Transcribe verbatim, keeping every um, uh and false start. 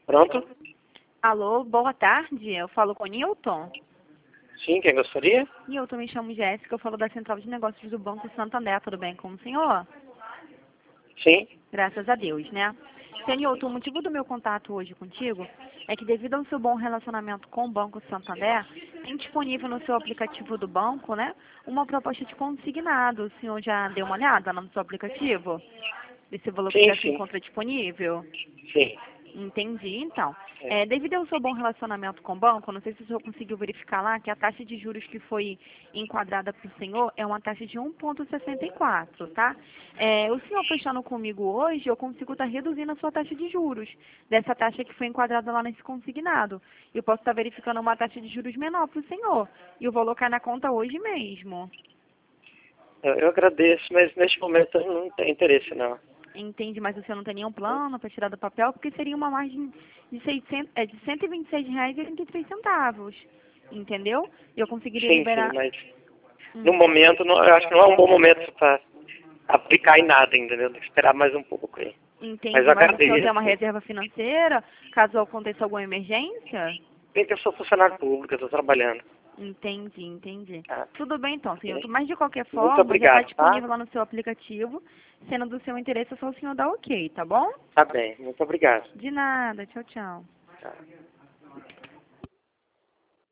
Pronto? Alô, boa tarde. Eu falo com o Newton. Sim, quem gostaria? Newton, me chamo Jéssica, eu falo da Central de Negócios do Banco Santander. Tudo bem com o senhor? Sim. Graças a Deus, né? Senhor Newton, o motivo do meu contato hoje contigo é que devido ao seu bom relacionamento com o Banco Santander, tem disponível no seu aplicativo do banco, né, uma proposta de consignado. O senhor já deu uma olhada no seu aplicativo? Desse valor que Sim, já se sim. encontra disponível? Sim. Entendi, então. É. É, devido ao seu bom relacionamento com o banco, não sei se o senhor conseguiu verificar lá que a taxa de juros que foi enquadrada para o senhor é uma taxa de um vírgula sessenta e quatro, tá? É, o senhor fechando comigo hoje, eu consigo estar reduzindo a sua taxa de juros, dessa taxa que foi enquadrada lá nesse consignado. Eu posso estar verificando uma taxa de juros menor para o senhor, e o valor cai na conta hoje mesmo. Eu, eu agradeço, mas neste momento eu não tenho interesse, não. Entende, mas o senhor não tem nenhum plano para tirar do papel, porque seria uma margem de, seiscentos, é, de cento e vinte e seis reais e oitenta e três centavos. Entendeu? Eu conseguiria Sim, sim, liberar. mas no Hum, momento não, eu acho que não é um bom momento para aplicar em nada, entendeu? Tem que esperar mais um pouco aí. Mas entende, eu mas o senhor tem uma agradeço. reserva financeira, caso aconteça alguma emergência? Bem que eu sou funcionário público, eu estou trabalhando. Entendi, entendi. Tá? Tudo bem então, senhor. Ok? Mas de qualquer Muito forma, já está obrigado, tá? disponível lá no seu aplicativo. Sendo do seu interesse, é só o senhor dar ok, tá bom? Tá bem, muito obrigado. De nada. Tchau, tchau. Tá.